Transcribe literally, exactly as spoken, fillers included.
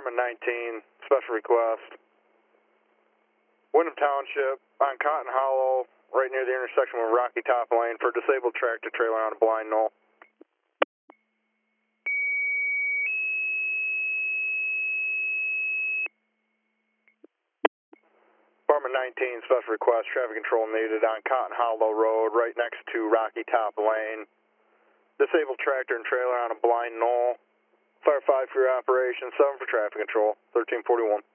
Department nineteen, special request. Wyndham Township on Cotton Hollow, right near the intersection with Rocky Top Lane for a disabled tractor trailer on a blind knoll. Department nineteen, special request, traffic control needed on Cotton Hollow Road, right next to Rocky Top Lane. Disabled tractor and trailer on a blind knoll. Fire five for your operation, seven for traffic control, thirteen forty-one.